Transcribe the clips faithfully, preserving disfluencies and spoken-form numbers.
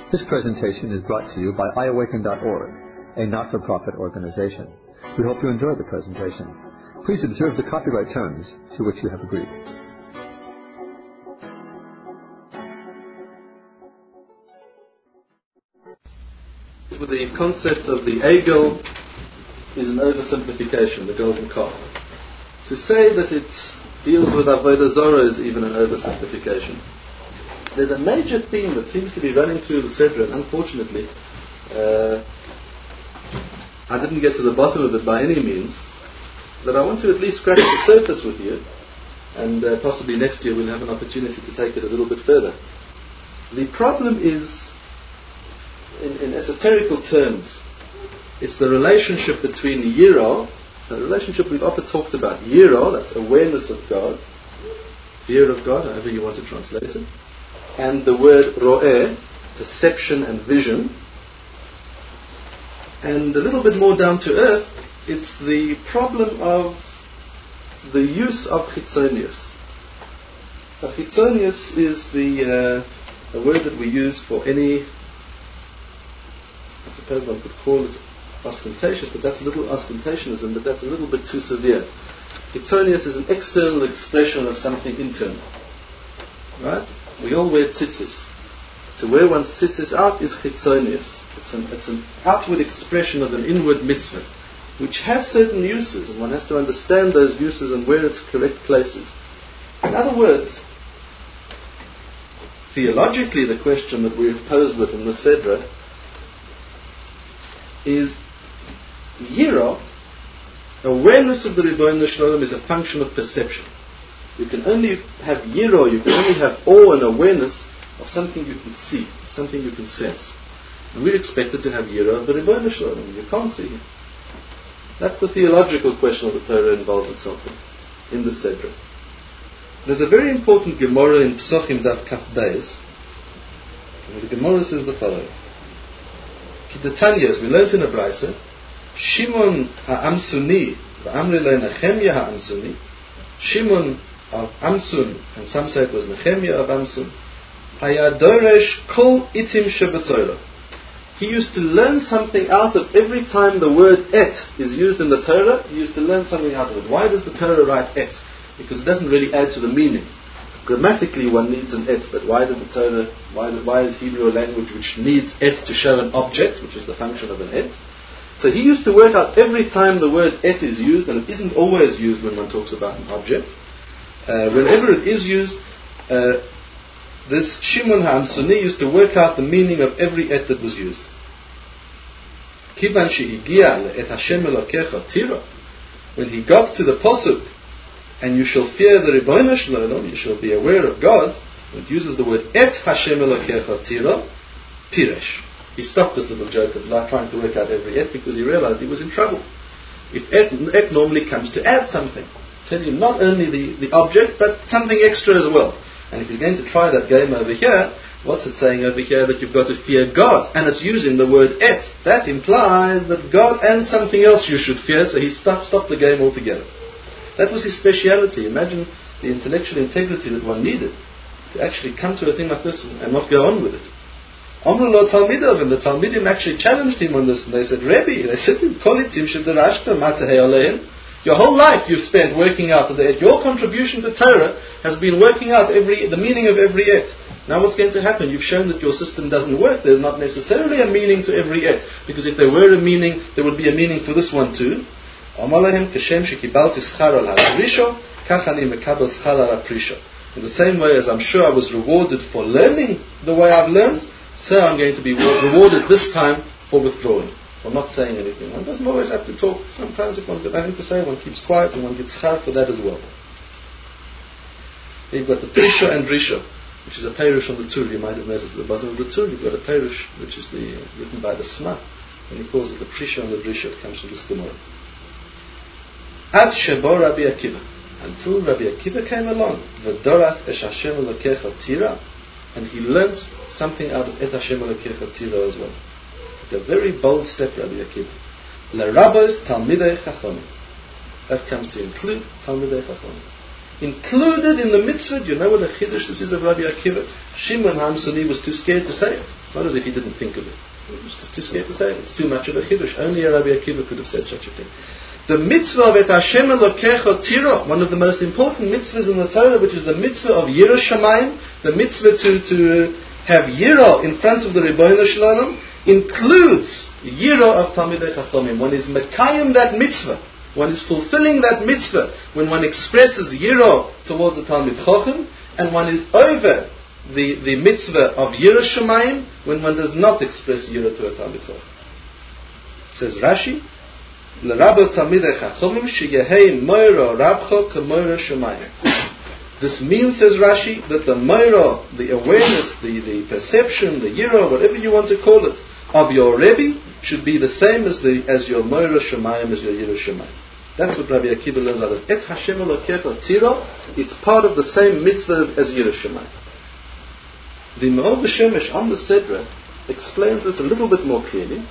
This presentation is brought to you by i awaken dot org, a not-for-profit organization. We hope you enjoy the presentation. Please observe the copyright terms to which you have agreed. With the concept of the Egel is an oversimplification, the golden calf. To say that it deals with Avodah Zarah is even an oversimplification. There's a major theme that seems to be running through the Sedra, and unfortunately, uh, I didn't get to the bottom of it by any means, but I want to at least scratch the surface with you, and uh, possibly next year we'll have an opportunity to take it a little bit further. The problem is, in, in esoterical terms, it's the relationship between Yira, the relationship we've often talked about, Yira, that's awareness of God, fear of God, however you want to translate it, and the word ro'eh, perception and vision. And a little bit more down to earth, it's the problem of the use of chitzonius. A chitzonius is the uh, a word that we use for any, I suppose one could call it ostentatious, but that's a little ostentationism, but that's a little bit too severe. Chitzonius is an external expression of something internal. Right? We all wear tzitzis. To wear one's tzitzis out is chitzonius. It's an, it's an outward expression of an inward mitzvah, which has certain uses, and one has to understand those uses and where its correct places. In other words, theologically, the question that we're posed with in the Sedra is Yira, awareness of the Ribono Shel Olam, is a function of perception. You can only have Yira, you can only have awe and awareness of something you can see, something you can sense. And we're expected to have Yira of the Ribono Shel Olam. You can't see Him. That's the theological question that the Torah involves itself in, in the Sedra. There's a very important Gemara in Psochim Daf Kaf Beis. The Gemara says the following. Kidatanya, as we learned in a Brisa, Shimon ha'amsuni v'amri le Nehemiah ha'amsuni, Shimon of Amsun, and some say it was Nehemiah of Amsun, hayadoresh kol itim shebetorah. He used to learn something out of every time the word et is used in the Torah. He used to learn something out of it. Why does the Torah write et? Because it doesn't really add to the meaning. Grammatically, one needs an et, but why did the Torah? Why, why is Hebrew a language which needs et to show an object, which is the function of an et? So he used to work out every time the word et is used, and it isn't always used when one talks about an object. Uh, whenever it is used, uh, this Shimon HaAmsuni used to work out the meaning of every et that was used. Kivan shehigia le'et Hashem Elokecha tira, when he got to the posuk, and you shall fear the Ribono Shel Olam, you shall be aware of God, it uses the word et Hashem Elokecha tira, piresh. He stopped this little joke of not trying to work out every et because he realized he was in trouble. If et, et normally comes to add something, tell you not only the, the object, but something extra as well. And if he's going to try that game over here, what's it saying over here? That you've got to fear God. And it's using the word et. That implies that God and something else you should fear, so he stopped, stopped the game altogether. That was his speciality. Imagine the intellectual integrity that one needed to actually come to a thing like this and, and not go on with it. Amru lo Talmidov, and the Talmidim actually challenged him on this, and they said, Rebbe, they said to him, Kolitim shedarashta matahei aleim. Your whole life you've spent working out the et. Your contribution to Torah has been working out every the meaning of every et. Now what's going to happen? You've shown that your system doesn't work. There's not necessarily a meaning to every et, because if there were a meaning, there would be a meaning for this one too. In the same way as I'm sure I was rewarded for learning the way I've learned, so I'm going to be rewarded this time for withdrawing, for not saying anything. One doesn't always have to talk. Sometimes if one's got nothing to say, one keeps quiet and one gets schar for that as well. You've got the Prisha and Risha, which is a Perush on the Tur. You might have noticed at the bottom of the Tur, you've got a Perush, which is the uh, written by the Sma, and he calls it the Prisha and the Risha. It comes from this Gemara. Ad Shebo Rabbi Akiva, until Rabbi Akiva came along, V'doras esh Hashem Elokecha tira, and he learnt something out of Et Hashem Elokecha tira as well. A very bold step, Rabbi Akiva. L'Rabbos Talmidei Chachomim. That comes to include Talmidei Chachomim. included in the mitzvah. Do you know what a chiddush this is of Rabbi Akiva? Shimon HaMsuni was too scared to say it. It's not as if he didn't think of it. He was just too scared to say it. It's too much of a chiddush. Only a Rabbi Akiva could have said such a thing. The mitzvah of Et Hashem Elokecha Tira, one of the most important mitzvahs in the Torah, which is the mitzvah of Yirah Shamayim, the mitzvah to, to have Yirah in front of the Ribono Shel Olam, includes Yirah of Talmidei Chachamim. One is Mekayim that mitzvah. One is fulfilling that mitzvah when one expresses Yirah towards the Talmid Chacham, and one is over the, the mitzvah of Yirah Shamayim when one does not express Yirah to a Talmid Chacham. Says Rashi, L'Rabba Talmidei Chachamim sheyehei moira rabcha k'moira Shamayim. This means, says Rashi, that the moira, the awareness, the, the perception, the Yirah, whatever you want to call it, of your Rebbe should be the same as the as your moira Shamayim, as your Yirah Shamayim. That's what Rabbi Akiva learns out of Et Hashem Elokecha Tira. It's part of the same mitzvah as Yirah Shamayim. The Me'or B'Shemesh on the Sedra explains this a little bit more clearly,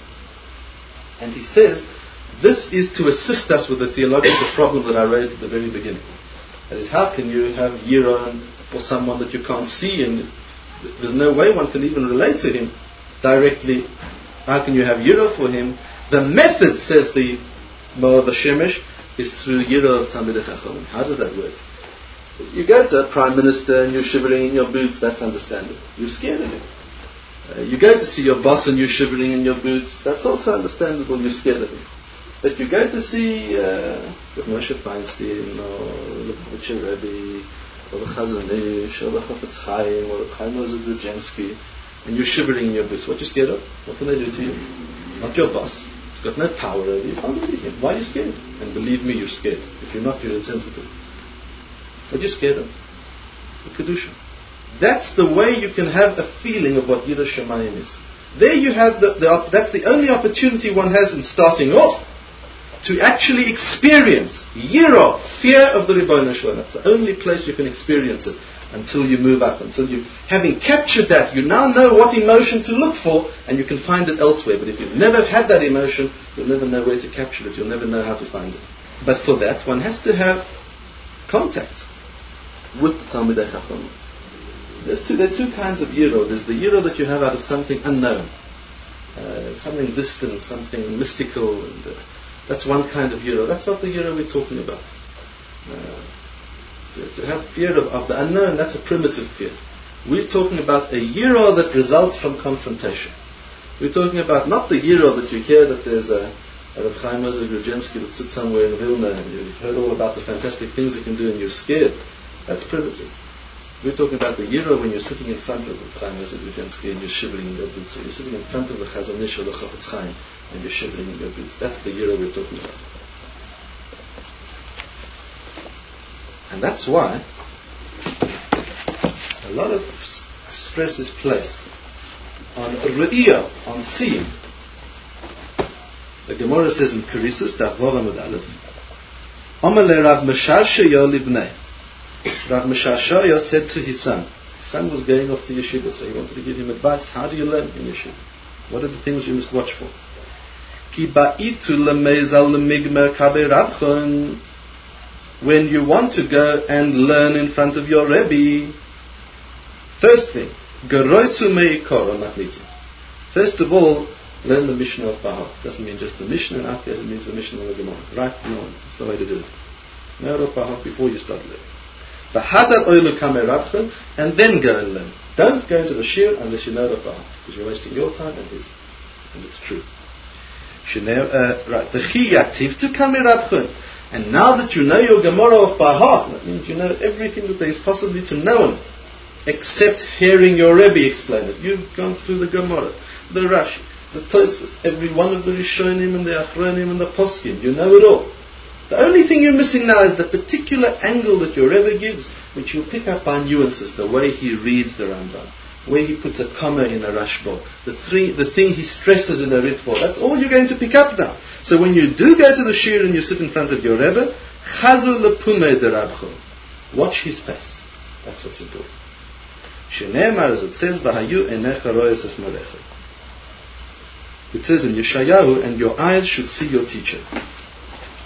and he says this is to assist us with the theological problem that I raised at the very beginning. That is, how can you have Yirah for someone that you can't see, and there's no way one can even relate to him directly? How can you have Yirah for him? The method, says the Me'or B'Shemesh, is through Yirah of Talmidei Chachamim. How does that work? You go to a prime minister and you're shivering in your boots, that's understandable. You're scared of him. Uh, you go to see your boss and you're shivering in your boots, that's also understandable, you're scared of him. But you go to see uh, Moshe Feinstein or the Lubavitcher Rebbe or the Chazon Ish or the Chafetz Chaim or the Chaim Ozer Grudzinski, and you're shivering in your boots. What are you scared of? What can they do to you? Not your boss. He's got no power over you. You can't do anything. Why are you scared? And believe me, you're scared. If you're not, you're insensitive. What are you scared of? The Kedusha. That's the way you can have a feeling of what Yirah Shamayim is. There you have the, the that's the only opportunity one has in starting off to actually experience Yirah, fear of the Ribono Shel Olam. That's the only place you can experience it until you move up, until you, having captured that, you now know what emotion to look for, and you can find it elsewhere. But if you've never had that emotion, you'll never know where to capture it, you'll never know how to find it. But for that, one has to have contact with the Talmidei Chachamim. There's two, there are two kinds of Yirah. There's the Yirah that you have out of something unknown, uh, something distant, something mystical, and uh, that's one kind of Yirah. That's not the Yirah we're talking about. Uh, to, to have fear of, of the unknown, that's a primitive fear. We're talking about a Yirah that results from confrontation. We're talking about not the Yirah that you hear that there's a, a Reb Chaim Ozer Grudzinski that sits somewhere in Vilna and you've heard all about the fantastic things he can do and you're scared. That's primitive. We're talking about the Yirah when you're sitting in front of Reb Chaim Ozer Grudzinski and you're shivering in your boots. So you're sitting in front of the Chazon Ish or the Chafetz Chaim and you're shivering in your boots. That's the Yirah we're talking about. And that's why a lot of stress is placed on Re'iyah, on seeing. The Gemara says in Kerisus, Daf Vav Amud Aleph, Amale Rav Meshashaya Libnei. Rav Meshashaya said to his son, his son was going off to yeshiva, so he wanted to give him advice. How do you learn in yeshiva? What are the things you must watch for? Ki ba'itu lemezal lemigmer kabe rabchon. When you want to go and learn in front of your Rebbe, first thing, geroisu meikoro matniti. First of all, learn the Mishnah of Bahot. Doesn't mean just the Mishnah in our case, it means the Mishnah of the Gemara. Right? No, that's the way to do it. Know of Bahot before you start learning. V'hadar oilu kamei rabchon, and then go and learn. Don't go into the shir unless you know of Bahot, because you're wasting your time and his, and it's true. Uh, right. V'chi yativ tu kamei rabchon. And now that you know your Gemara of Bahot, that means you know everything that there is possibly to know on it, except hearing your Rebbe explain it. You've gone through the Gemara, the Rashi, the Tosfos, every one of the Rishonim and the Achronim and the Poskim. You know it all. The only thing you're missing now is the particular angle that your Rebbe gives, which you'll pick up by nuances, the way he reads the Rambam, where he puts a comma in a Rashba, the three, the thing he stresses in a Ritva. That's all you're going to pick up now. So when you do go to the shir and you sit in front of your Rebbe, chazu lepumei de rabcho. Watch his face. That's what's important. Shene'emar, as it says, v'hayu enecha royes es morecha. It says in Yeshayahu, and your eyes should see your teacher.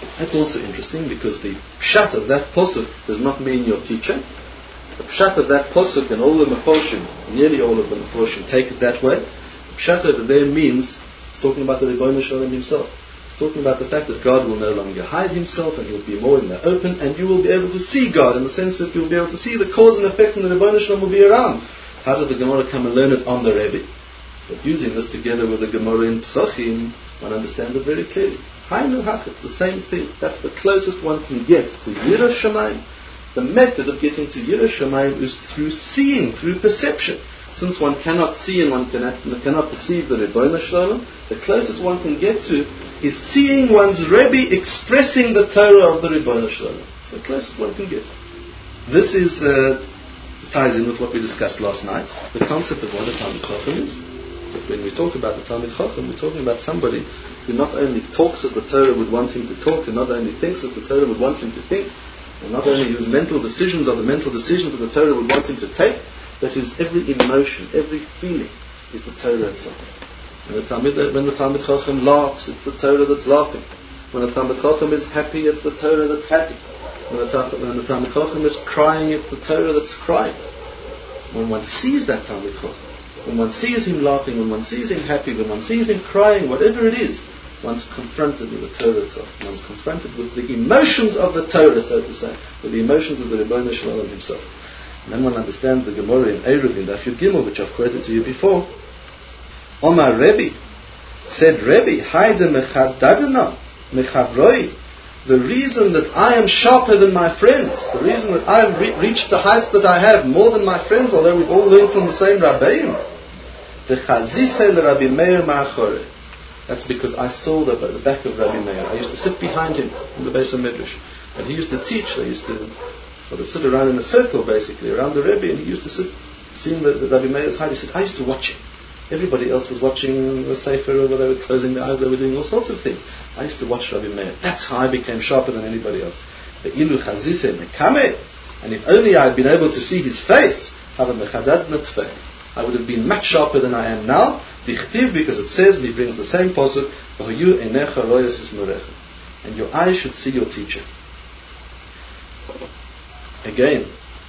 That's also interesting, because the pshat of that posuk does not mean your teacher. The pshat of that posuk, and all the meforshim, nearly all of the meforshim, take it that way. The pshat over there means, it's talking about the Ribono Shel Olam himself. It's talking about the fact that God will no longer hide himself, and he'll be more in the open, and you will be able to see God, in the sense that you'll be able to see the cause and effect, and the Ribono Shel Olam will be around. How does the Gemara come and learn it on the Rebbe? But using this together with the Gemara in Pesachim, one understands it very clearly. Hainu hach, it's the same thing. That's the closest one can get to Yirah Shamayim. The method of getting to Yirah Shamayim is through seeing, through perception. Since one cannot see and one cannot, cannot perceive the Ribono Shel Olam, the closest one can get to is seeing one's Rebbe expressing the Torah of the Ribono Shel Olam. It's the closest one can get. This is uh, ties in with what we discussed last night, the concept of what a Talmid Chacham is. But when we talk about the Talmid Chacham, we're talking about somebody who not only talks as the Torah would want him to talk, and not only thinks as the Torah would want him to think, and not only whose mental decisions are the mental decisions that the Torah would want him to take, but whose every emotion, every feeling is the Torah itself. When the Talmid, when the Talmid Chacham laughs, it's the Torah that's laughing. When the Talmid Chacham is happy, it's the Torah that's happy. When the, when the Talmid Chacham is crying, it's the Torah that's crying. When one sees that Talmid Chacham, when one sees him laughing, when one sees him happy, when one sees him crying, whatever it is, one's confronted with the Torah itself. One's confronted with the emotions of the Torah, so to say, with the emotions of the Ribono Shel Olam himself. And then one understands the Gemara in Eruv, in Daf Yud Gimel, which I've quoted to you before. Omar Rebbe, said Rebbe, Haide mechadadena, mechavroi, the reason that I am sharper than my friends, the reason that I have re- reached the heights that I have more than my friends, although we've all learned from the same Rabbeim, the Chazise le Rabbi Meir ma'achore. That's because I saw the, the back of Rabbi Meir. I used to sit behind him in the Beis HaMidrash, and he used to teach. They used to sort of sit around in a circle, basically, around the Rebbe, and he used to sit, seeing the, the Rabbi Meir's height. He said, I used to watch him. Everybody else was watching the Sefer, or they were closing their eyes, they were doing all sorts of things. I used to watch Rabbi Meir. That's how I became sharper than anybody else. The ilu chazise mekame, and if only I had been able to see his face, I would have been much sharper than I am now. Tichtiv, because it says, and he brings the same pasuk, and your eyes should see your teacher. Again,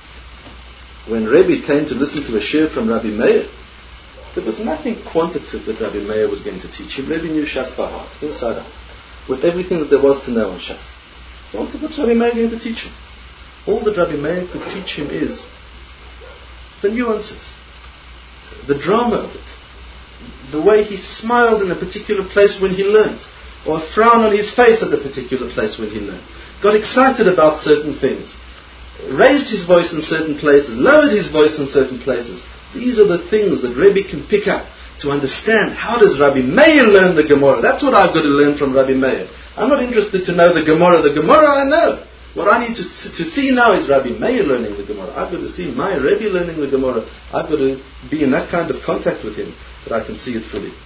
when Rebbe came to listen to a shir from Rabbi Meir, there was nothing quantitative that Rabbi Meir was going to teach him. Rebbe knew Shas by heart, inside out, with everything that there was to know on Shas. So what's Rabbi Meir going to teach him? All that Rabbi Meir could teach him is the nuances, the drama of it, the way he smiled in a particular place when he learned, or a frown on his face at a particular place when he learned, got excited about certain things, raised his voice in certain places, lowered his voice in certain places. These are the things that Rebbe can pick up to understand how does Rabbi Meir learn the Gemara. That's what I've got to learn from Rabbi Meir. I'm not interested to know the Gemara. The Gemara I know. What I need to, to see now is Rabbi Meir learning the Gemara. I've got to see my Rebbe learning the Gemara. I've got to be in that kind of contact with him that I can see it fully.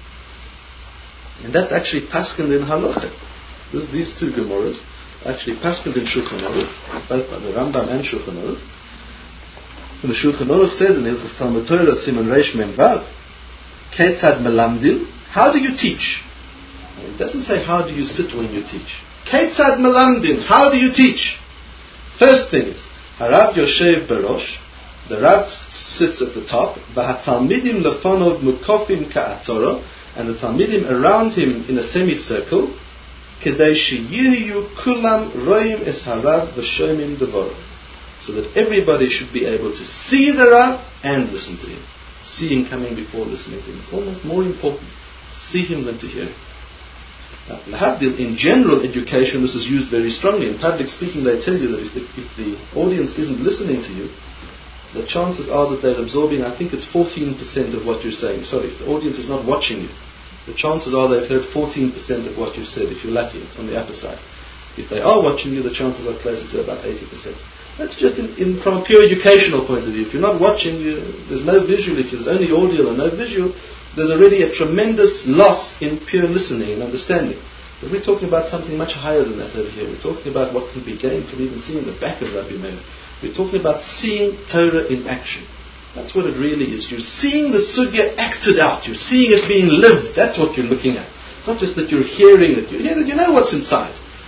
And that's actually Paskin in Halacha. This, these two Gemaras actually Paskin in Shulchan Aruch, both by the Rambam and Shulchan Aruch. And the Shulchan Aruch says in Hilchos Talmud Torah, Siman Reish Mem Vav, Ketzad Melamdin, how do you teach? It doesn't say how do you sit when you teach. Ketzad Melamdin, how do you teach? First thing is, Harav Yoshev Barosh, the Rav sits at the top, V'hatalmidim lefonov mukofim ka'atorah, and the Talmidim around him in a semicircle, Kedei sheyiyu kulam roim es harav v'shomim devorah, so that everybody should be able to see the Rav and listen to him. Seeing coming before listening to him. It's almost more important to see him than to hear him. Now, in general education, this is used very strongly. In public speaking, they tell you that if the, if the audience isn't listening to you, the chances are that they're absorbing, I think it's fourteen percent of what you're saying. Sorry, if the audience is not watching you, the chances are they've heard fourteen percent of what you said. If you're lucky, it's on the upper side. If they are watching you, the chances are closer to about eighty percent. That's just in, in, from a pure educational point of view. If you're not watching, you, there's no visual. If there's only audio and no visual, there's already a tremendous loss in pure listening and understanding. But we're talking about something much higher than that over here. We're talking about what can be gained from even seeing the back of Rabbi Meir. We're talking about seeing Torah in action. That's what it really is. You're seeing the sugya acted out. You're seeing it being lived. That's what you're looking at. It's not just that you're hearing it. You hear it, you know what's inside.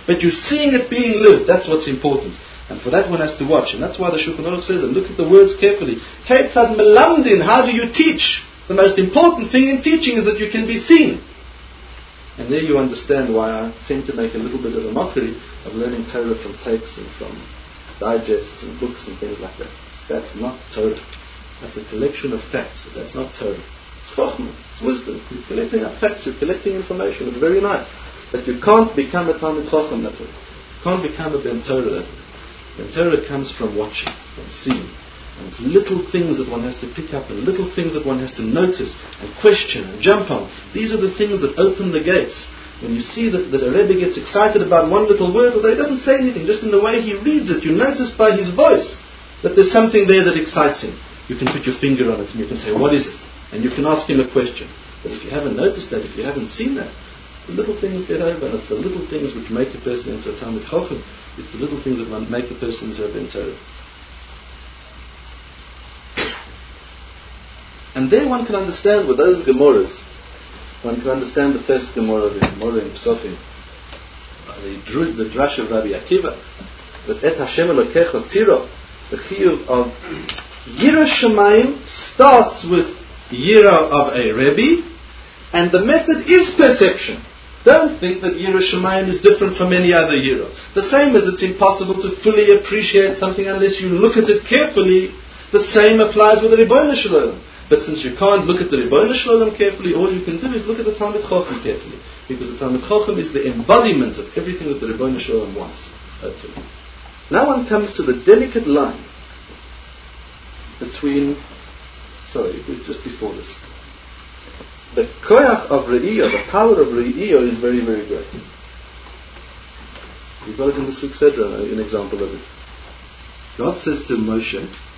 but you're seeing it being lived. That's what's important. And for that one has to watch. And that's why the Shulchan Aruch says, and look at the words carefully. Ketzad melamdin, how do you teach? The most important thing in teaching is that you can be seen. And there you understand why I tend to make a little bit of a mockery of learning Torah from tapes and from digests and books and things like that. That's not Torah. That's a collection of facts, but that's not Torah. It's Chochmah, it's wisdom. You're collecting up facts, you're collecting information. It's very nice. But you can't become a Talmid Chacham that way. You can't become a Ben Torah that way. Ben Torah comes from watching, from seeing. And it's little things that one has to pick up and little things that one has to notice and question and jump on. These are the things that open the gates. When you see that, that a Rebbe gets excited about one little word, although he doesn't say anything, just in the way he reads it, you notice by his voice that there's something there that excites him. You can put your finger on it and you can say, what is it? And you can ask him a question. But if you haven't noticed that, if you haven't seen that, the little things get over, and it's the little things which make a person into a Talmid Chacham. It's the little things that make a person into a Ben Torah. And there one can understand with those Gemaras, one can understand the first Gemara, the Gemara in Psachim, the, the Drash of Rabbi Akiva, that Et Hashem Elokecha Tiro, the Chiyuv of Yira Shamayim starts with Yira of a Rebbe, and the method is perception. Don't think that Yira Shamayim is different from any other Yira. The same as it's impossible to fully appreciate something unless you look at it carefully, the same applies with the Ribono Shel Olam. But since you can't look at the Ribono Shel Olam carefully, all you can do is look at the Talmid Chacham carefully. Because the Talmid Chacham is the embodiment of everything that the Ribono Shel Olam wants, hopefully. Now one comes to the delicate line between, sorry, just before this. The koyach of Re'iyah, the power of Re'iyah is very, very great. We've got it in the Suk Sedra, an example of it. God says to Moshe,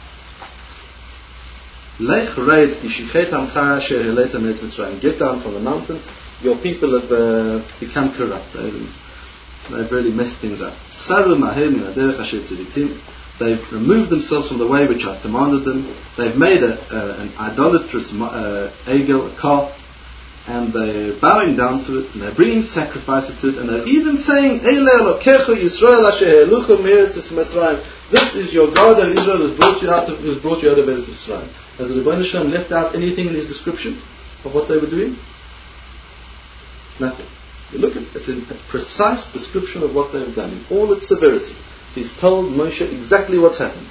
Lech reid kishichet amcha she'eleta me'etz Mitzrayim. Get down from the mountain. Your people have uh, become corrupt. They've, they've really messed things up. Saru maher min haderech asher tziviti. They've removed themselves from the way which I've commanded them. They've made a, uh, an idolatrous uh, egel, a calf, and they're bowing down to it, and they're bringing sacrifices to it, and they're even saying, Eile Elokecha Yisrael asher he'elucha me'eretz Mitzrayim. This is your God of Israel who has brought you out of, who has brought you out of Eretz Mitzrayim. Has the Ribono Shel Olam left out anything in his description of what they were doing? Nothing. You look at it's a precise description of what they have done in all its severity. He's told Moshe exactly what's happened.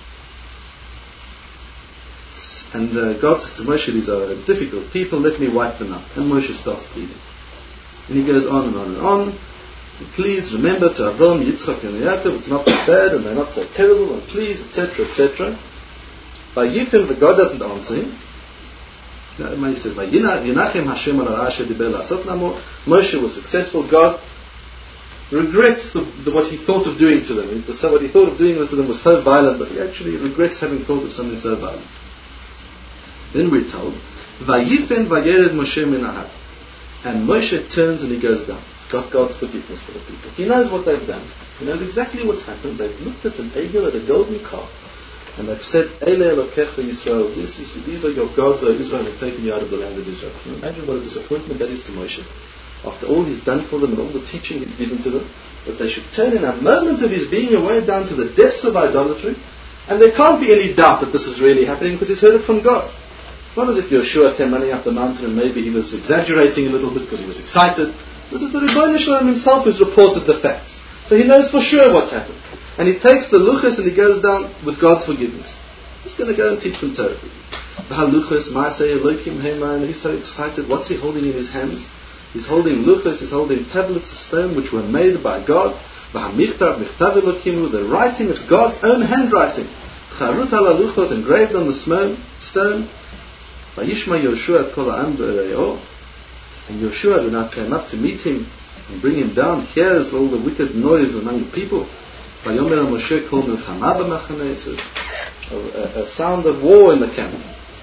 And uh, God says to Moshe, these are difficult people, let me wipe them out. And Moshe starts pleading. And he goes on and on and on. And please remember to Avram, Yitzchak and Yaakov, it's not so bad and they're not so terrible, and please, et cetera, et cetera. By Yifim, the God doesn't answer him. He says, Moshe was successful. God regrets the, the, what he thought of doing to them. It was so, what he thought of doing to them was so violent, but he actually regrets having thought of something so violent. Then we're told, Vayifen vayered Moshe min ha'ar. And Moshe turns and he goes down. Got God's forgiveness for the people. He knows what they've done. He knows exactly what's happened. They've looked at an egel, at a golden calf, and they've said, Eile Elokecha Yisrael, this is, these are your gods, O Israel, have taken you out of the land of Israel. Can you imagine what a disappointment that is to Moshe? After all he's done for them and all the teaching he's given to them, that they should turn in a moment of his being away down to the depths of idolatry, and there can't be any doubt that this is really happening because he's heard it from God. It's not as if Yeshua came running up the mountain and maybe he was exaggerating a little bit because he was excited. This is the Ribono Shel Olam himself who's reported the facts. So he knows for sure what's happened. And he takes the luchas and he goes down with God's forgiveness. He's going to go and teach them Torah. The haluchas, Maaseh Elokim Heiman, he's so excited. What's he holding in his hands? He's holding luchas, he's holding tablets of stone which were made by God. V'hamichtav michtav Elokim, the writing of God's own handwriting. Charut ala luchot, engraved on the stone. Vayishma Yoshua et kol ha'am b'ere'o. And Yoshua, when I came up to meet him and bring him down, hears all the wicked noise among the people. Vayomer Moshe kol milchama b'machaneh, a sound of war in the camp.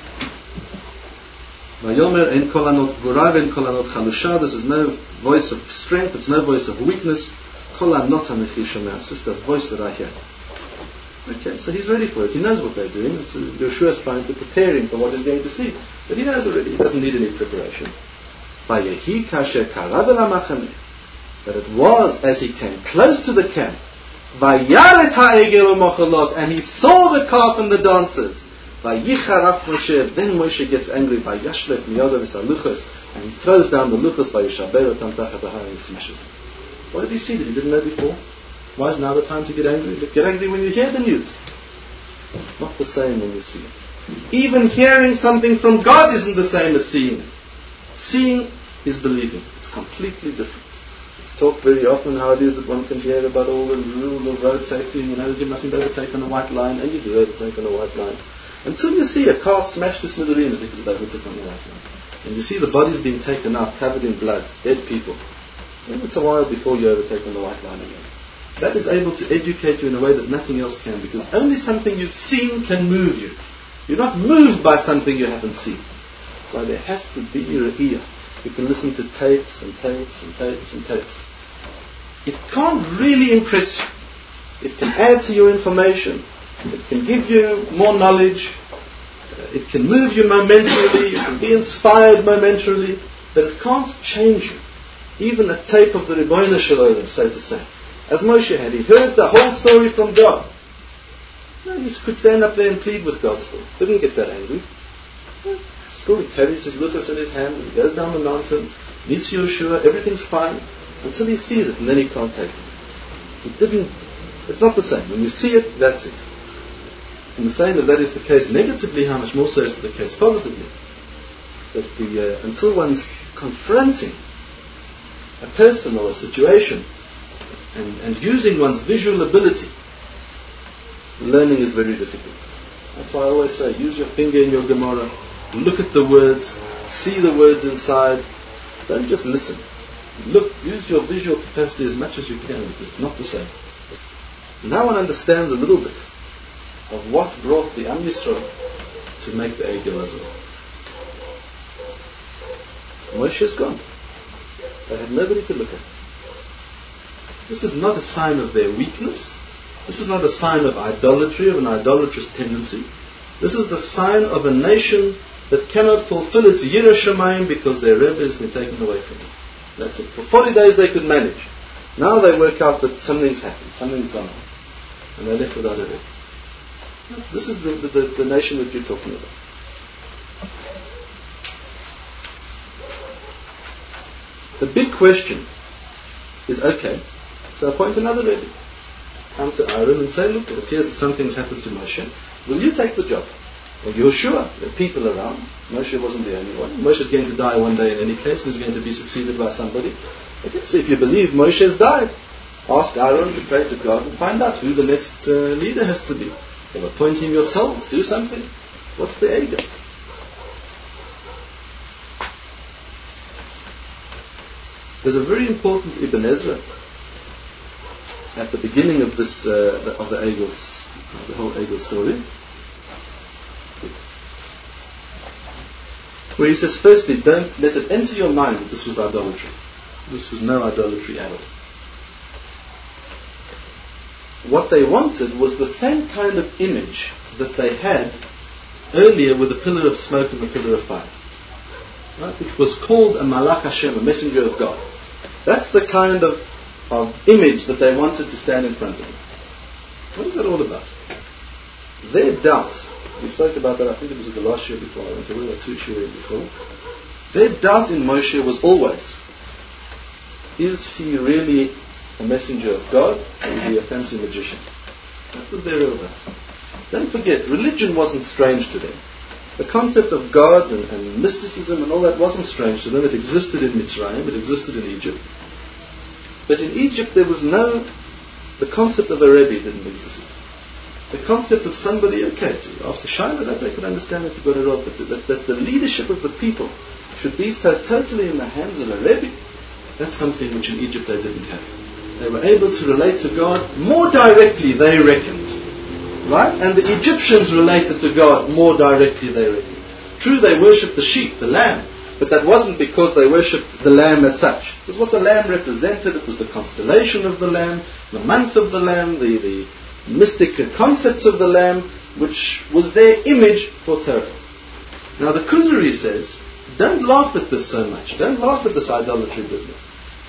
Vayomer en kol hanot gvura en kol hanot chalusha. This is no voice of strength, it's no voice of weakness. Kol hanot hanechi shomeh. It's just a voice that I hear. Okay, so he's ready for it. He knows what they're doing. It's, uh, Yoshua is trying to prepare him for what he's going to see. But he knows already. He doesn't need any preparation. Vayehi kasher karav el hamachaneh. that it was as he came close to the camp, Vayaret ha'egel u'machalot, and he saw the calf and the dancers. Vayicharaf Moshe, then Moshe gets angry, Vayashlef miyadav v'saluchos, and he throws down the luchos, Vayishaber otam tachat ha'har, and he smashes them. What did he see that he didn't know before? Why is now the time to get angry? Get angry when you hear the news. It's not the same when you see it. Even hearing something from God isn't the same as seeing it. Seeing is believing. It's completely different. We talk very often how it is that one can hear about all the rules of road safety, and you know that you mustn't overtake on a white line, and you do overtake on a white line. Until you see a car smashed to smithereens because they overtook on the white line. And you see the bodies being taken out, covered in blood, dead people. Then it's a while before you overtake on the white line again. That is able to educate you in a way that nothing else can, because only something you've seen can move you. You're not moved by something you haven't seen. That's why there has to be re'iyah. You can listen to tapes and tapes and tapes and tapes. It can't really impress you. It can add to your information. It can give you more knowledge. It can move you momentarily. You can be inspired momentarily. But it can't change you. Even a tape of the Ribono Shel Olam, so to say. As Moshe had, he heard the whole story from God. He could stand up there and plead with God still. Didn't get that angry. Still, he carries his luchos in his hand, and he goes down the mountain, meets Yeshua, everything's fine, until he sees it, and then he can't take it. He didn't, it's not the same. When you see it, that's it. And the same as that is the case negatively, how much more so is the case positively. That the, uh, until one's confronting a person or a situation, and, and using one's visual ability, learning is very difficult. That's why I always say, use your finger in your Gemara, look at the words, see the words inside, don't just listen. Look, use your visual capacity as much as you can, because it's not the same. Now one understands a little bit of what brought the Am Yisrael to make the Egel Azor. Moshe is gone. They had nobody to look at. This is not a sign of their weakness. This is not a sign of idolatry, of an idolatrous tendency. This is the sign of a nation that cannot fulfill its Yirah Shamayim because their Rebbe has been taken away from them. That's it. For forty days they could manage. Now they work out that something's happened, something's gone on. And they're left without a Rebbe. This is the, the, the nation that you're talking about. The big question is, okay, so appoint another Rebbe. Come to Aaron and say, look, it appears that something's happened to Moshe. Will you take the job? Or Yehoshua, there are people around. Moshe wasn't the only one. Moshe is going to die one day in any case, and he's going to be succeeded by somebody. Okay, so if you believe Moshe has died, ask Aaron to pray to God and find out who the next uh, leader has to be. Or appoint him yourselves. Do something. What's the ego? There's a very important Ibn Ezra at the beginning of this uh, the, of the Egil's, the whole Egil story, where he says, firstly, don't let it enter your mind that this was idolatry. This was no idolatry at all. What they wanted was the same kind of image that they had earlier with the pillar of smoke and the pillar of fire, right? Which was called a Malach Hashem, a messenger of God. That's the kind of, of image that they wanted to stand in front of them. What is that all about? Their doubt, we spoke about that, I think it was the last year before, I went away, or two years before. Their doubt in Moshe was always, is he really a messenger of God, or is he a fancy magician? That was their real doubt. Don't forget, religion wasn't strange to them. The concept of God and, and mysticism and all that wasn't strange to them. It existed in Mitzrayim, it existed in Egypt. But in Egypt there was no, the concept of a Rebbe didn't exist. The concept of somebody, okay, to ask a Shaila, that they could understand if you got it wrong, but that, that the leadership of the people should be so totally in the hands of a Rebbe, that's something which in Egypt they didn't have. They were able to relate to God more directly, they reckoned. Right? And the Egyptians related to God more directly, they reckoned. True, they worshipped the sheep, the lamb, but that wasn't because they worshipped the lamb as such. It was what the lamb represented. It was the constellation of the lamb, the month of the lamb, the, the mystic concepts of the lamb, which was their image for Torah. Now the Kuzari says, don't laugh at this so much. Don't laugh at this idolatry business.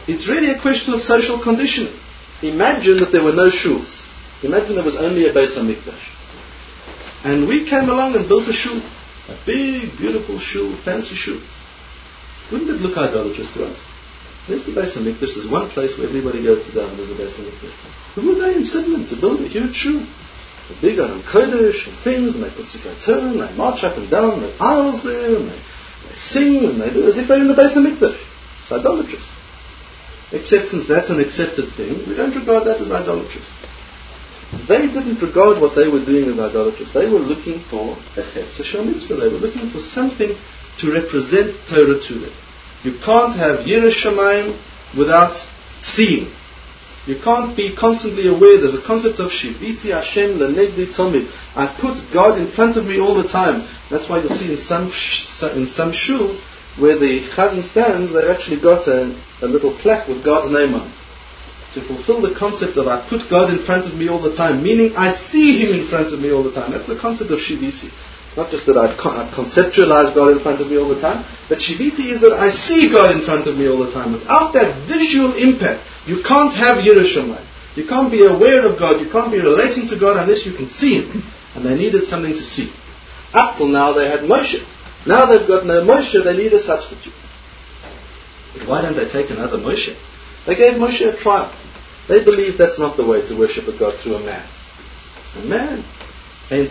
It's really a question of social conditioning. Imagine that there were no shuls. Imagine there was only a Beis HaMikdash. And we came along and built a shul. A big, beautiful shul, fancy shul. Wouldn't it look idolatrous to us? There's the Beis HaMikdash. There's one place where everybody goes to daven. There's a Beis HaMikdash. Who were they in Sidman to build a huge shul? The big Aram Kodesh and things, and they put Sikkot Torah, and they march up and down the aisles there, and they, they sing, and they do as if they're in the Beis HaMikdash. It's idolatrous. Except since that's an accepted thing, we don't regard that as idolatrous. They didn't regard what they were doing as idolatrous. They were looking for a Hefzer Shel Mitzvah. They were looking for something to represent Torah to them. You can't have Yiras Shamayim without seeing. You can't be constantly aware. There's a concept of Shiviti Hashem Lenegdi Tomid. I put God in front of me all the time. That's why you'll see in some sh- in some shuls where the Chazan stands, they've actually got a, a little plaque with God's name on it. To fulfill the concept of I put God in front of me all the time, meaning I see Him in front of me all the time. That's the concept of Shiviti. Not just that I con- conceptualize God in front of me all the time, but Shiviti is that I see God in front of me all the time. Without that visual impact, you can't have Yiras Shamayim. You can't be aware of God, you can't be relating to God unless you can see Him. And they needed something to see. Up till now they had Moshe. Now they've got no Moshe, they need a substitute. But why don't they take another Moshe? They gave Moshe a trial. They believe that's not the way to worship a God through a man. A man. Even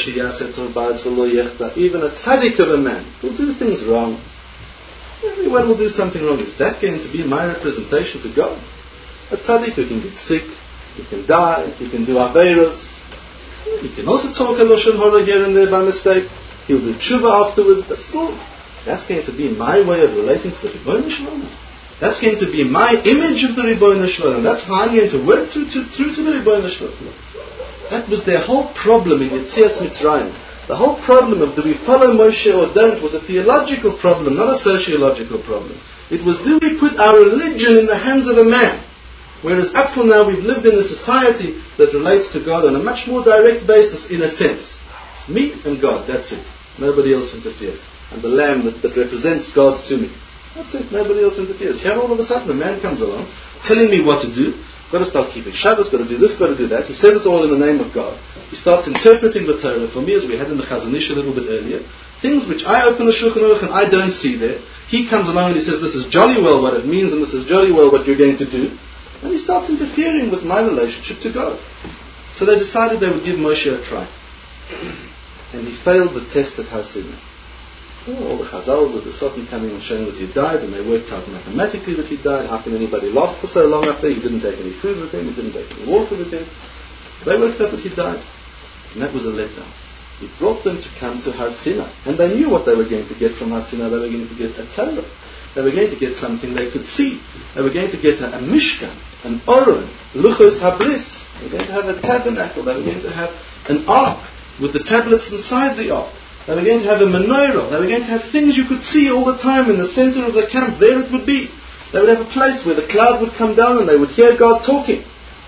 a tzaddik of a man will do things wrong. Everyone will do something wrong. Is that going to be my representation to God? A tzaddik who can get sick, he can die, he can do aveiros, he can also talk a lashon hara here and there by mistake. He'll do tshuva afterwards, but still, that's going to be my way of relating to the Ribono Shel Olam. That's going to be my image of the Ribono Shel Olam. That's how I'm going to work through to, through to the Ribono Shel Olam. That was their whole problem in Yetzias Mitzrayim. The whole problem of do we follow Moshe or don't was a theological problem, not a sociological problem. It was do we put our religion in the hands of a man? Whereas up till now we've lived in a society that relates to God on a much more direct basis in a sense. It's me and God, that's it. Nobody else interferes. And the lamb that, that represents God to me. That's it, nobody else interferes. Here all of a sudden a man comes along telling me what to do. Got to start keeping Shabbos, got to do this, got to do that. He says it all in the name of God. He starts interpreting the Torah for me, as we had in the Chazon Ish a little bit earlier. Things which I open the Shulchan Aruch and I don't see there. He comes along and he says, this is jolly well what it means and this is jolly well what you're going to do. And he starts interfering with my relationship to God. So they decided they would give Moshe a try. And he failed the test at Har Sinai. All the Chazals of the Satan coming and showing that he died, and they worked out mathematically that he died. How can anybody last for so long up there? He didn't take any food with him, he didn't take any water with him. They worked out that he died. And that was a letdown. He brought them to come to Har Sinai. And they knew what they were going to get from Har Sinai. They were going to get a Torah. They were going to get something they could see. They were going to get a, a Mishkan, an Oron, Luchos Habris. They were going to have a tabernacle. They were going to have an ark with the tablets inside the ark. They were going to have a menorah. They were going to have things you could see all the time in the center of the camp. There it would be. They would have a place where the cloud would come down and they would hear God talking.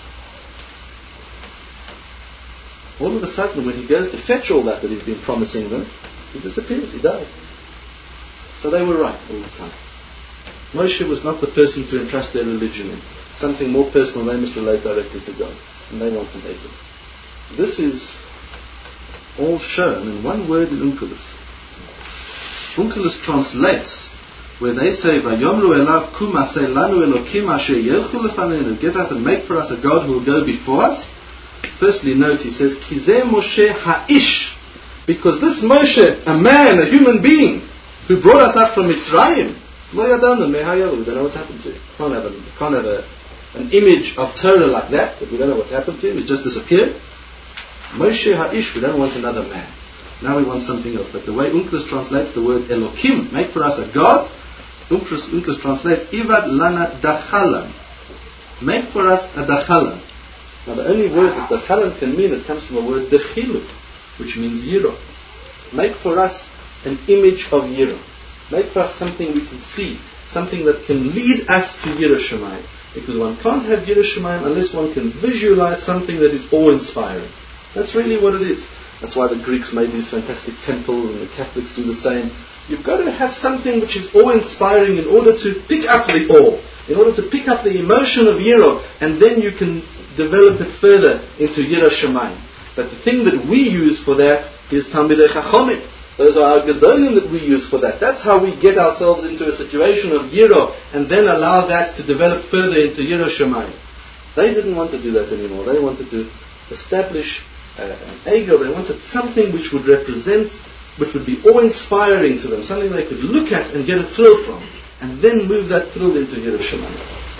All of a sudden, when he goes to fetch all that that he's been promising them, he disappears, he dies. So they were right all the time. Moshe was not the person to entrust their religion in. Something more personal, they must relate directly to God. And they wanted Abel. This is all shown in one word in Onkelos. Onkelos translates where they say, "Vayomru elav kum aseh lanu elokim asher yelchu lefanenu." Get up and make for us a God who will go before us. Firstly, note he says, "Kizeh Moshe ha'ish," because this Moshe, a man, a human being, who brought us up from Mitzrayim, lo yadanu mehayalu. We don't know what's happened to him. Can't have a, can't have a, an image of Torah like that, but we don't know what's happened to him. He's just disappeared. Moshe ha'ish, we don't want another man. Now we want something else. But the way Onkelos translates the word Elokim, make for us a God, Onkelos, Onkelos translates Ivad lana dachalan. Make for us a dachalan. Now the only word that dachalan can mean, it comes from the word dechilu, which means yiro. Make for us an image of yiro. Make for us something we can see, something that can lead us to Yiras Shamayim. Because one can't have Yiras Shamayim unless one can visualize something that is awe-inspiring. That's really what it is. That's why the Greeks made these fantastic temples and the Catholics do the same. You've got to have something which is awe-inspiring in order to pick up the awe. in order to pick up the emotion of Yiro, and then you can develop it further into Yira Shamayim. But the thing that we use for that is Talmidei Chachomim. Those are our Gedolim that we use for that. That's how we get ourselves into a situation of Yiro, and then allow that to develop further into Yira Shamayim. They didn't want to do that anymore. They wanted to establish uh, an ego. They wanted something which would represent, which would be awe-inspiring to them, something they could look at and get a thrill from, and then move that thrill into Yira Shamayim.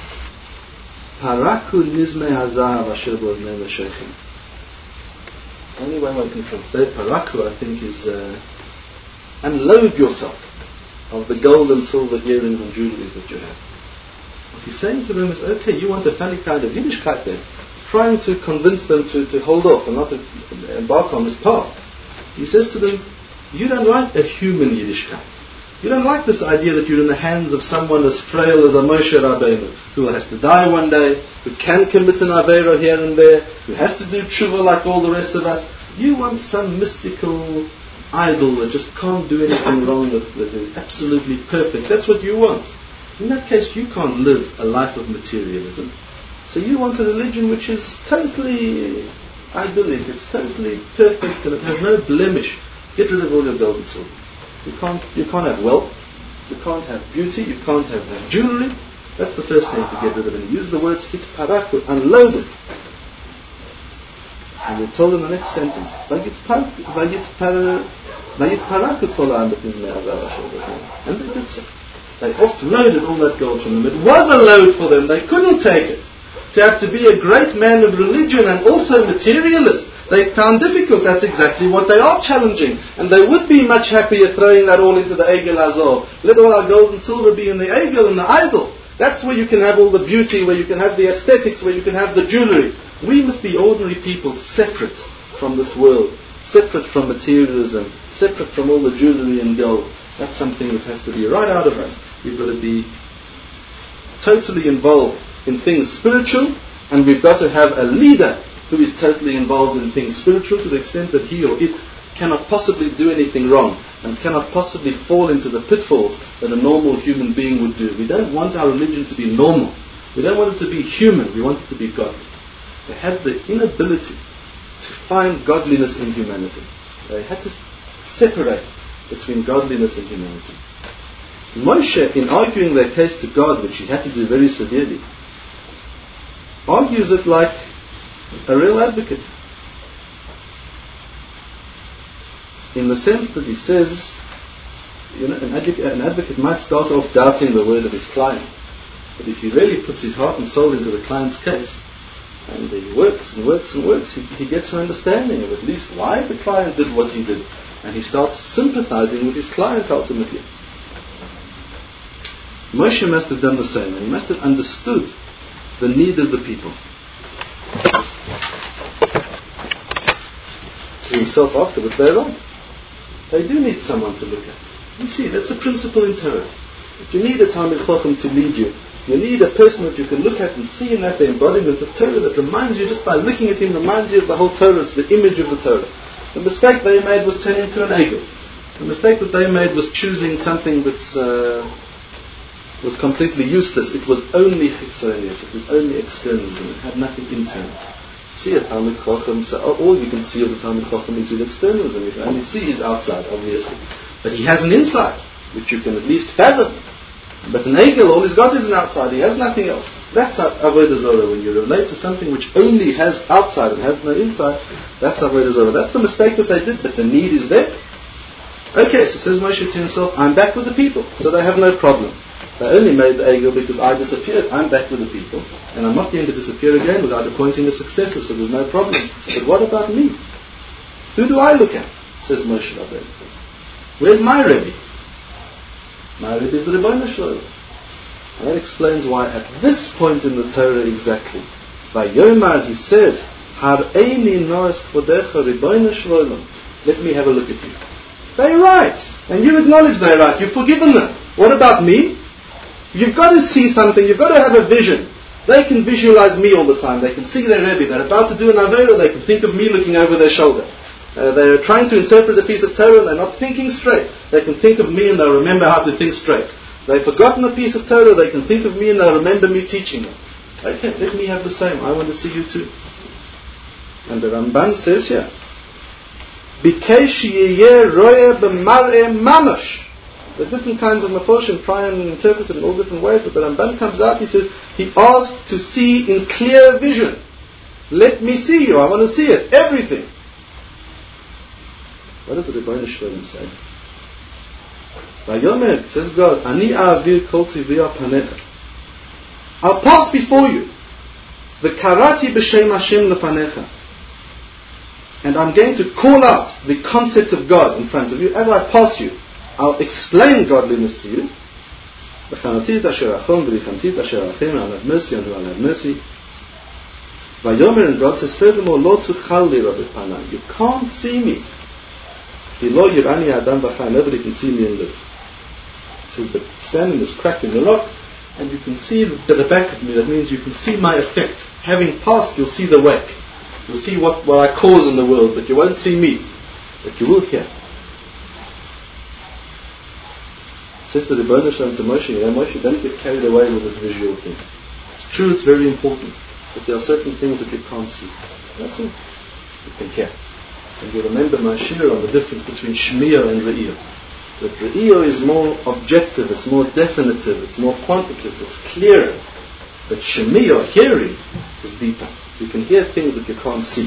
Paraku nizmei hazahav asher bo'znei l'sheichim. The only way I can translate Paraku, I think, is uh, unload yourself of the gold and silver earrings and jewelries that you have. What he's saying to them is, okay, you want a funny kind of Yiddishkeit then, trying to convince them to, to hold off and not to embark on this path. He says to them, you don't like a human Yiddishkeit. You don't like this idea that you're in the hands of someone as frail as a Moshe Rabbeinu, who has to die one day, who can commit an Aveira here and there, who has to do tshuva like all the rest of us. You want some mystical idol that just can't do anything wrong, that, that is absolutely perfect. That's what you want. In that case, you can't live a life of materialism. So you want a religion which is totally idyllic, it's totally perfect, and it has no blemish. Get rid of all your gold and silver. You can't, you can't have wealth, you can't have beauty, you can't have jewelry. That's the first thing to get rid of. And use the words hitparaku, unload it. And we're told in the next sentence, and they did so. They offloaded all that gold from them. It was a load for them. They couldn't take it. To have to be a great man of religion and also materialist, they found difficult. That's exactly what they are challenging. And they would be much happier throwing that all into the Egel Azor. Let all our gold and silver be in the Egel and the idol. That's where you can have all the beauty, where you can have the aesthetics, where you can have the jewelry. We must be ordinary people, separate from this world, separate from materialism, separate from all the jewelry and gold. That's something that has to be right out of us. We've got to be totally involved in things spiritual, and we've got to have a leader who is totally involved in things spiritual to the extent that he or it cannot possibly do anything wrong and cannot possibly fall into the pitfalls that a normal human being would do. We don't want our religion to be normal. We don't want it to be human. We want it to be godly. They had the inability to find godliness in humanity. They had to separate between godliness and humanity. Moshe, in arguing their case to God, which he had to do very severely, argues it like a real advocate. In the sense that he says, you know, an advocate, an advocate might start off doubting the word of his client, but if he really puts his heart and soul into the client's case, and he works and works and works, he, he gets an understanding of at least why the client did what he did, and he starts sympathizing with his client ultimately. Moshe must have done the same, and he must have understood the need of the people. To himself afterwards, they're wrong. They do need someone to look at. You see, that's a principle in Torah. If you need a Talmid Chacham to lead you, you need a person that you can look at and see in that the embodiment of Torah that reminds you, just by looking at him, reminds you of the whole Torah. It's the image of the Torah. The mistake they made was turning to an egel. The mistake that they made was choosing something that's uh, was completely useless. It was only chitzonius. It was only externalism. It had nothing internal. See a Talmid Chacham, so all you can see of the Talmid Chacham is his externalism. You can only see his outside, obviously. But he has an inside, which you can at least fathom. But an egel, all he's got is an outside. He has nothing else. That's Avodah Zorah. When you relate to something which only has outside and has no inside, that's Avodah Zorah. That's the mistake that they did, but the need is there. Okay, so says Moshe to himself, I'm back with the people, so they have no problem. They only made the egel because I disappeared. I'm back with the people, and I'm not going to disappear again without appointing a successor, so there's no problem. But what about me? Who do I look at? Says Moshe Rabbeinu. Where's my Rebbe? My Rebbe is the Rebbeinu Shalom. And that explains why at this point in the Torah exactly, by Yomar he says, Har'eini noras kvodecha Rebbeinu Shalom. Let me have a look at you. They're right. And you acknowledge they're right. You've forgiven them. What about me? You've got to see something. You've got to have a vision. They can visualize me all the time. They can see their Rebbe. They're about to do an Aveira. They can think of me looking over their shoulder. Uh, they're trying to interpret a piece of Torah and they're not thinking straight. They can think of me and they'll remember how to think straight. They've forgotten a piece of Torah, they can think of me and they'll remember me teaching them. Okay, let me have the same. I want to see you too. And the Ramban says here, Bikesh yeh roeh b'mar'eh mamash. There are different kinds of mafoshim, try and interpret it in all different ways, but the Ramban comes out, he says, he asked to see in clear vision. Let me see you, I want to see it, everything. What does the Rebbeinu Shalom say? Vayomer, says God, Ani a'avir kol tivri al panecha. I'll pass before you. V'karati b'shem Hashem lefanecha. And I'm going to call out the concept of God in front of you. As I pass you, I'll explain godliness to you. V'chanatit asher achon v'richamtit asher achem. I'll have mercy on who I'll have mercy. Vayomer, and God says, furthermore, Lo tuchal lirot et panai. You can't see me. Ki lo yirani adam v'chai. Nobody can see me and live. He says, but stand in this crack in the rock, and you can see the, the back of me. That means you can see my effect. Having passed, you'll see the wake. You'll see what, what I cause in the world, but you won't see me. But you will hear. Says the Rebbeinu Shalom to Moshe, you know, Moshe, don't get carried away with this visual thing. It's true, it's very important, but there are certain things that you can't see. That's all. You can hear. And you remember my shir on the difference between Shmiya and Re'iyah. That Re'iyah is more objective, it's more definitive, it's more quantitative, it's clearer. But Shmiya, hearing, is deeper. You can hear things that you can't see.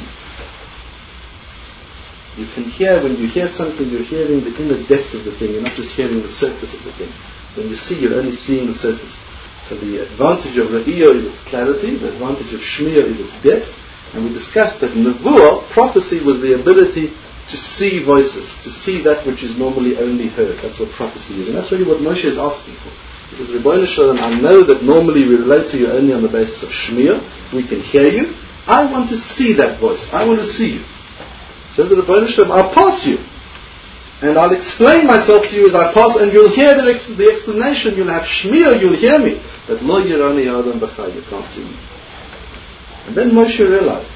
You can hear, when you hear something, you're hearing the inner depth of the thing, you're not just hearing the surface of the thing. When you see, you're only seeing the surface. So the advantage of Re'iyah is its clarity, the advantage of Shmiya is its depth, and we discussed that Nevuah, prophecy, was the ability to see voices, to see that which is normally only heard. That's what prophecy is, and that's really what Moshe is asking for. He says, Rebbeinu Shalom, I know that normally we relate to you only on the basis of Shmiya, we can hear you, I want to see that voice, I want to see you. Says the Rebbeinu Shalom, I'll pass you, and I'll explain myself to you as I pass, and you'll hear the, ex- the explanation, you'll have Shmiya, you'll hear me, but Lo Yirani Adam B'chai, you can't see me. And then Moshe realized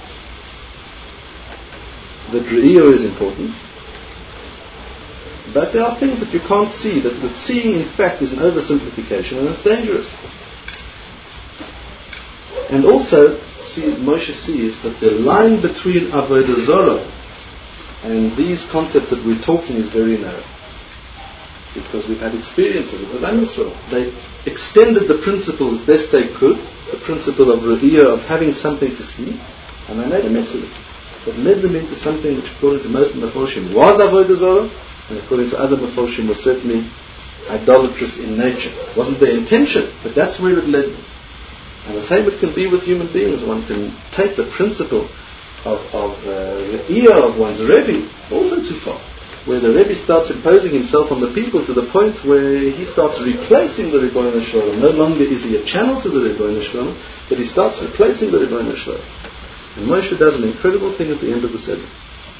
that Re'iyah is important, but there are things that you can't see, that, that seeing in fact is an oversimplification, and it's dangerous. And also, see, Moshe sees that the line between Avodah Zarah and these concepts that we're talking is very narrow. Because we've had experiences with Am Yisrael. They extended the principle as best they could, the principle of Re'iyah, of having something to see, and they made a mess of it. That led them into something which, according to most Mefoshim, was Avodah Zarah, and according to other Mefoshim, was certainly idolatrous in nature. It wasn't their intention, but that's where it led them. And the same it can be with human beings. One can take the principle of, of uh, Re'iyah of one's Rebbe also too far, where the Rebbe starts imposing himself on the people to the point where he starts replacing the Rebbeinu Shalom. No longer is he a channel to the Rebbeinu Shalom, but he starts replacing the Rebbeinu Shalom. And Moshe does an incredible thing at the end of the Seder.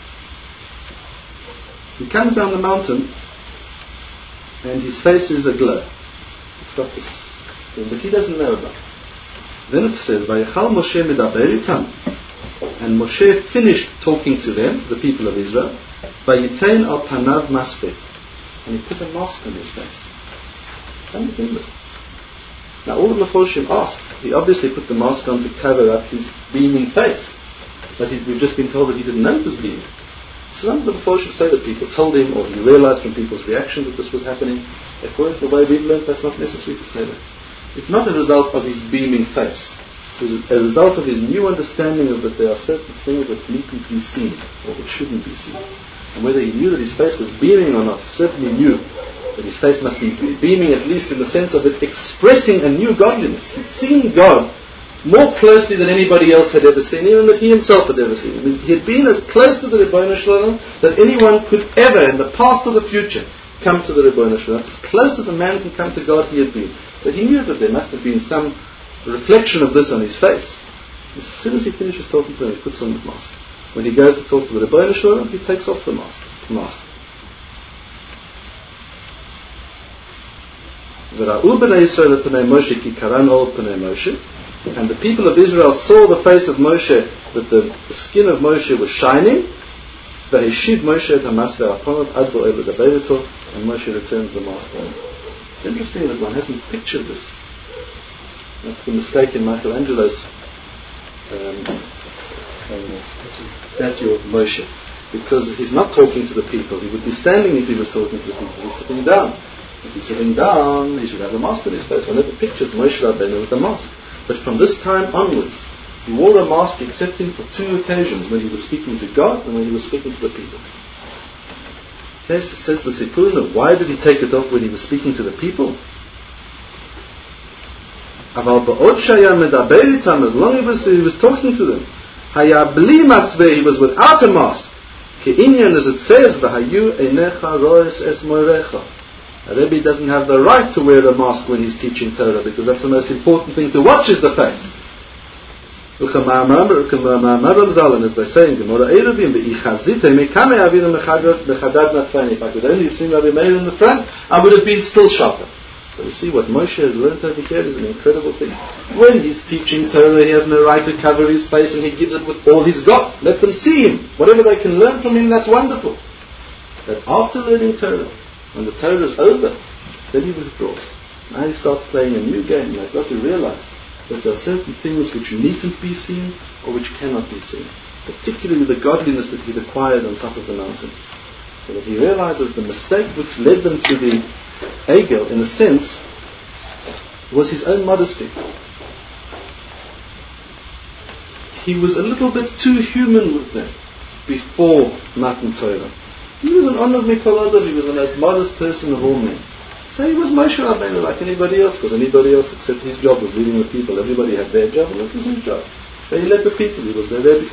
He comes down the mountain and his face is aglow. It's got this thing that he doesn't know about. Then it says, Vayechal Moshe medaber itam. And Moshe finished talking to them, the people of Israel, Vayitain al panav maspeh. And he put a mask on his face. Understand this? Now all the Mefoshim asked, he obviously put the mask on to cover up his beaming face. But he, we've just been told that he didn't know it was beaming. Some of the Mefoshim say that people told him, or he realized from people's reactions that this was happening. According to the way we've learned, that's not necessary to say that. It's not a result of his beaming face. It's a result of his new understanding of that there are certain things that needn't be seen, or that shouldn't be seen. And whether he knew that his face was beaming or not, he certainly knew that his face must be beaming, at least in the sense of it expressing a new godliness. He'd seen God more closely than anybody else had ever seen, even that he himself had ever seen. I mean, he had been as close to the Rebbeinu Shalom that anyone could ever, in the past or the future, come to the Rebbeinu Shalom. That's as close as a man can come to God he had been. So he knew that there must have been some reflection of this on his face. As soon as he finishes talking to them, he puts on the mask. When he goes to talk to the Rebbeinu Shalom, he takes off the mask. mask. And the people of Israel saw the face of Moshe, that the, the skin of Moshe was shining. And Moshe returns the mask on. interesting that one hasn't pictured this. That's the mistake in Michelangelo's um, um, statue of Moshe. Because he's not talking to the people. He would be standing if he was talking to the people. He's sitting down. If he's sitting down, he should have a mask on his face. One of the pictures, Moshe Rabbeinu with a mask. But from this time onwards, he wore a mask except for two occasions, when he was speaking to God and when he was speaking to the people. Okay, so says the Sipurna, why did he take it off when he was speaking to the people? Aval ba'od shaya medaber itam, as long as he was talking to them, haya bli masveh, he was without a mask. Ke'inyan, as it says, v'hayu einecha roes es moirecha. A Rebbe doesn't have the right to wear a mask when he's teaching Torah, because that's the most important thing to watch is the face. And as they say in Gemara Eruvin, if I could only have seen Rabbi Meir in the front, I would have been still sharper. So you see what Moshe has learned over here is an incredible thing. When he's teaching Torah, he has no right to cover his face, and he gives it with all he's got. Let them see him. Whatever they can learn from him, that's wonderful. But after learning Torah, when the Torah is over, then he withdraws. Now he starts playing a new game, and I've got to realize that there are certain things which needn't be seen or which cannot be seen. Particularly the godliness that he'd acquired on top of the mountain. So that he realizes the mistake which led them to the Egel, in a sense, was his own modesty. He was a little bit too human with them before Matan Torah. He was an honor of Mikol Adam, he was the most modest person of all men. So he was Moshe Rabbeinu like anybody else, because anybody else except his job was leading the people. Everybody had their job, and this was his job. So he led the people, he was their Rebbe.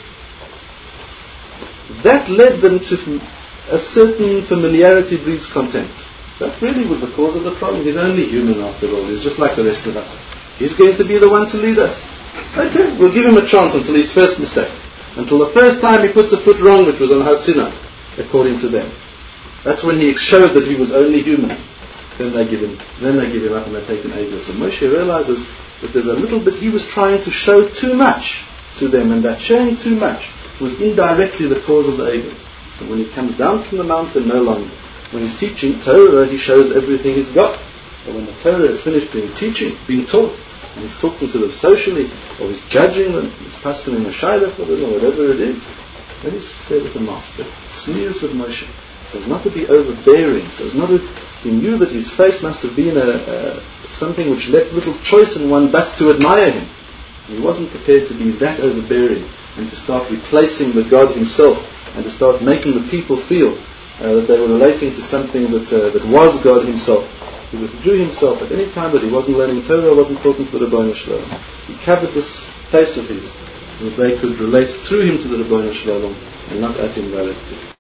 That led them to a certain familiarity breeds contempt. That really was the cause of the problem. He's only human after all, he's just like the rest of us. He's going to be the one to lead us. Okay, we'll give him a chance until his first mistake. Until the first time he puts a foot wrong, which was on Har Sinai, according to them. That's when he showed that he was only human. Then they give him, then they give him up and they take an Egel. So Moshe realizes that there's a little bit, he was trying to show too much to them, and that showing too much was indirectly the cause of the Egel. And when he comes down from the mountain, no longer. When he's teaching Torah, he shows everything he's got. But when the Torah is finished being teaching, being taught, and he's talking to them socially, or he's judging them, he's passing in a shayla for them, or whatever it is, then he sits there with the mask. But sneers of Moshe. So as not to be overbearing, so as not to, he knew that his face must have been a, a, something which left little choice in one but to admire him. And he wasn't prepared to be that overbearing and to start replacing the God himself and to start making the people feel uh, that they were relating to something that uh, that was God himself. He withdrew himself at any time that he wasn't learning Torah, wasn't talking to the Rebbeinu Shalom. He covered this face of his so that they could relate through him to the Rebbeinu Shalom and not at him directly.